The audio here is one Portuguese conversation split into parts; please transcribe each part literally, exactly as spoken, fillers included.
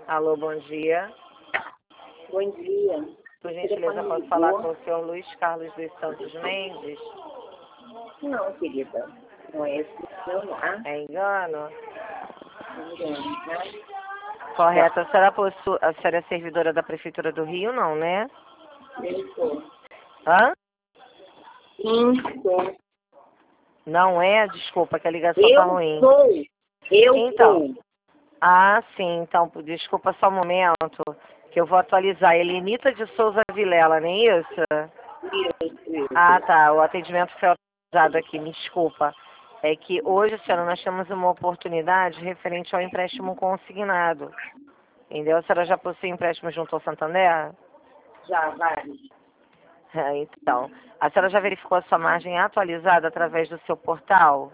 Alô, bom dia. Bom dia. Por gentileza, posso falar com o senhor Luiz Carlos dos Santos Mendes? Não, querida. Não é esse o seu, não. É engano? Engano, né? Correto. A senhora, possu... a senhora é servidora da Prefeitura do Rio, não, né? Eu sou. Hã? Sim, sou. Não é? Desculpa, que a ligação Eu tá ruim. sou. Eu Então. sou. Ah, sim. Então, desculpa só um momento, que eu vou atualizar. Elenita de Souza Vilela, não é isso? Isso, isso. Ah, tá. O atendimento foi autorizado aqui, me desculpa. É que hoje, senhora, nós temos uma oportunidade referente ao empréstimo consignado. Entendeu? A senhora já possui empréstimo junto ao Santander? Já, vários. É, então, a senhora já verificou a sua margem atualizada através do seu portal?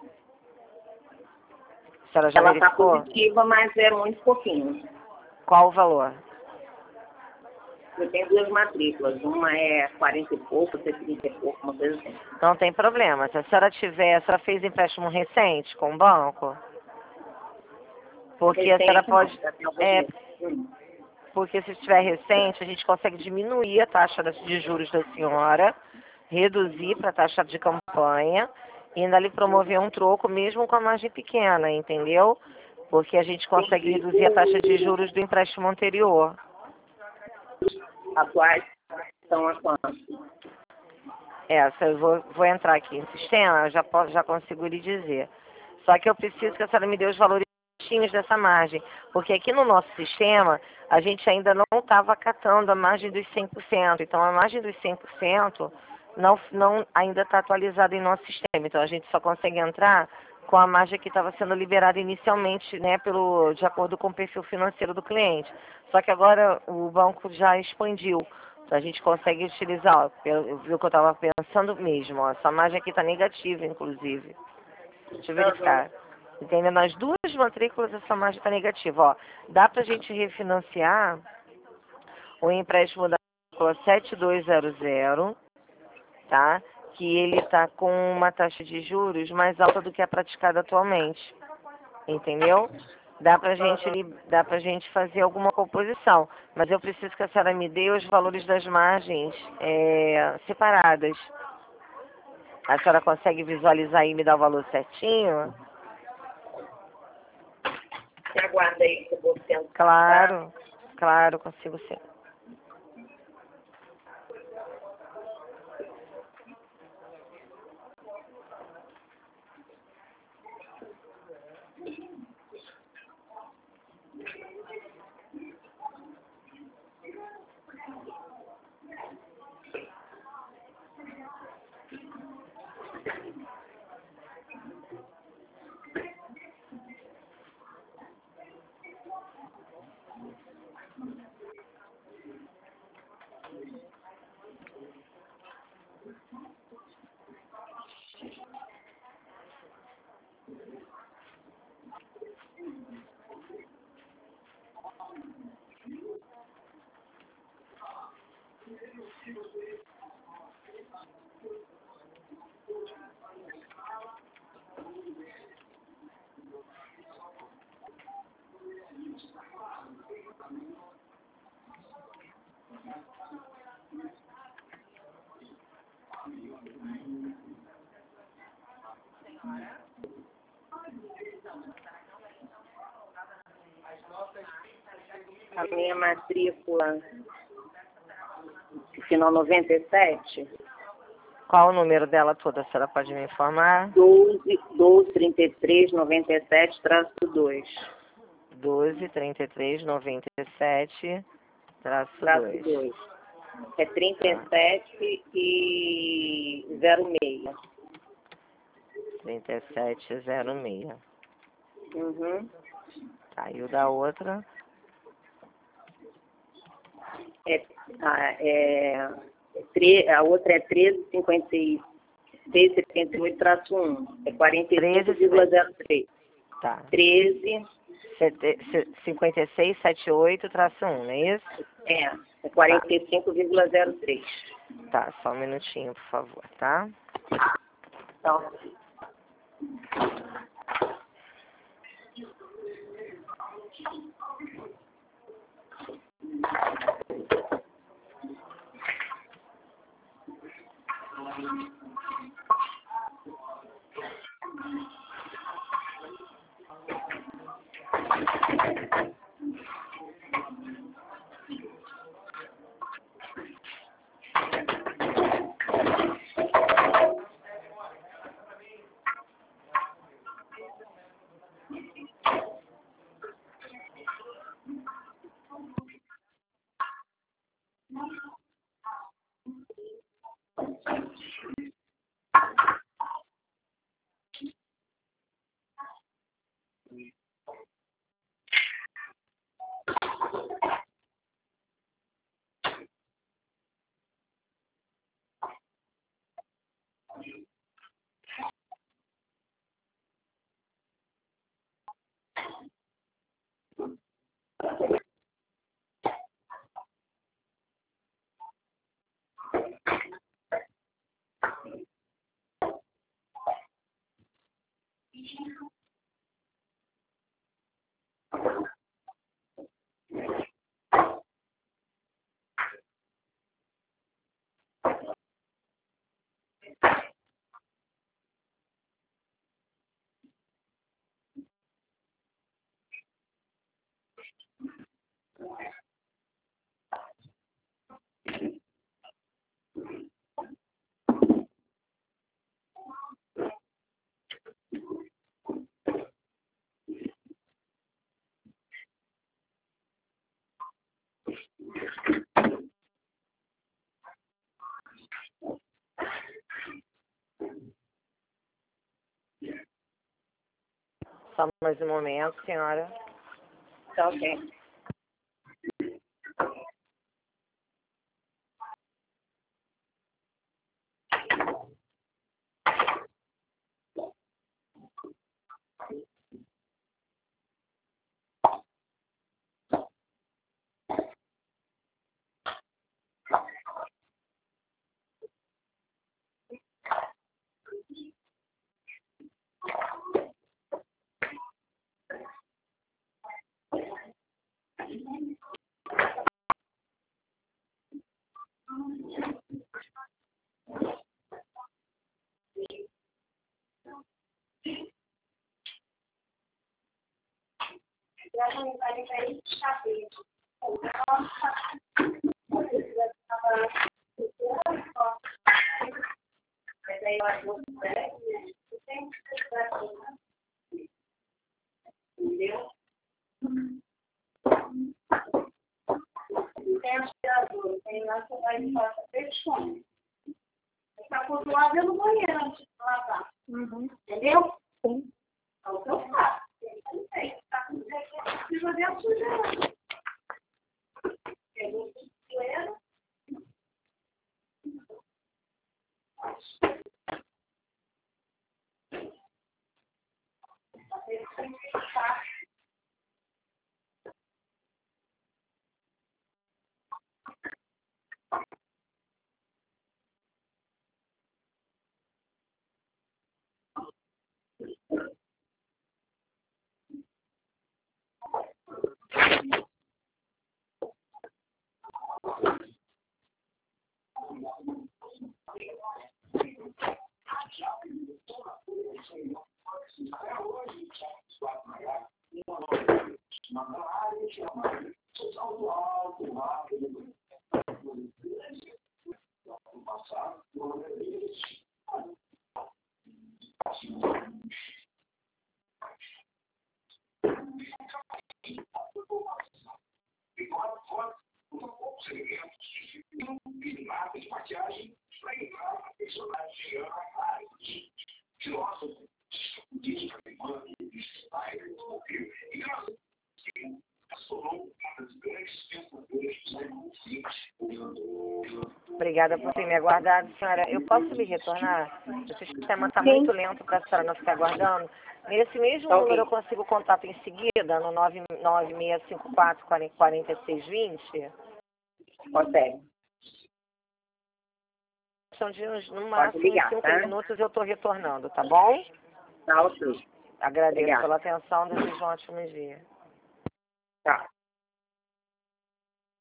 A senhora já Ela está verificou? positiva, mas é muito pouquinho. Qual o valor? Eu tenho duas matrículas. Uma é quarenta e pouco, outra é trinta e pouco, uma coisa assim. Não tem problema. Se a senhora tiver, a senhora fez empréstimo recente com o banco? Porque a senhora Recente, não, pode... já tem alguns É, meses. Hum. porque se estiver recente, a gente consegue diminuir a taxa de juros da senhora, reduzir para a taxa de campanha e ainda lhe promover um troco mesmo com a margem pequena, entendeu? Porque a gente consegue Entendi. reduzir a taxa de juros do empréstimo anterior. Atuais estão a quanto? Essa, eu vou, vou entrar aqui no sistema, eu já, posso, já consigo lhe dizer. Só que eu preciso que a senhora me dê os valores certinhos dessa margem, porque aqui no nosso sistema a gente ainda não estava catando a margem dos cem por cento. Então a margem dos cem por cento não, não, ainda está atualizada em nosso sistema. Então a gente só consegue entrar com a margem que estava sendo liberada inicialmente, né, pelo, de acordo com o perfil financeiro do cliente. Só que agora o banco já expandiu. Então a gente consegue utilizar, ó, eu vi o que eu estava pensando mesmo, ó, essa margem aqui está negativa, inclusive. Deixa eu verificar. Entendeu? Nas duas matrículas essa margem está negativa. Ó, dá para a gente refinanciar o empréstimo da matrícula sete dois zero zero, tá? Que ele está com uma taxa de juros mais alta do que a praticada atualmente. Entendeu? Dá pra gente, li- dá pra gente fazer alguma composição. Mas eu preciso que a senhora me dê os valores das margens é, separadas. A senhora consegue visualizar aí e me dar o valor certinho? Você aguarda aí que eu vou tentar. Claro, claro, consigo sim. A minha matrícula, final noventa e sete, Qual o número dela toda? A senhora pode me informar? doze, doze, trinta e três, noventa e sete, traço dois. doze, trinta e três, noventa e sete, traço Traço dois. dois. É trinta e sete e zero seis. trinta e sete, zero seis. Uhum. Tá, e o da outra? É, a, é, é tre- a outra é treze, cinquenta e seis, setenta e oito, traço um. É quarenta e cinco vírgula zero três. Tá. treze, Sete- se- cinquenta e seis, setenta e oito, traço um, não é isso? é, é quarenta e cinco vírgula zero três. Tá, só um minutinho, por favor, tá? Então, Só mais um momento, senhora. Tá ok. Entendeu? Tem aspirador, tem lá, você vai limpar essa pessoa. Tá por lado no banheiro antes de lavar. Uhum. Entendeu? Sim. É o que eu faço. Não sei. Tá com não precisa ver a sujeira. Pegou sujeira. Obrigada por ter me aguardado, senhora. Eu posso lhe retornar? O sistema está muito lento para a senhora não ficar aguardando. Nesse mesmo Tá número ok. eu consigo o contato em seguida, no nove nove seis cinco quatro, quatro seis dois zero? Consegue. São de uns, no Pode máximo ligar, cinco tá? minutos eu estou retornando, tá bom? Tá ok. Agradeço Obrigada. pela atenção, desejo um ótimo dia. Tá.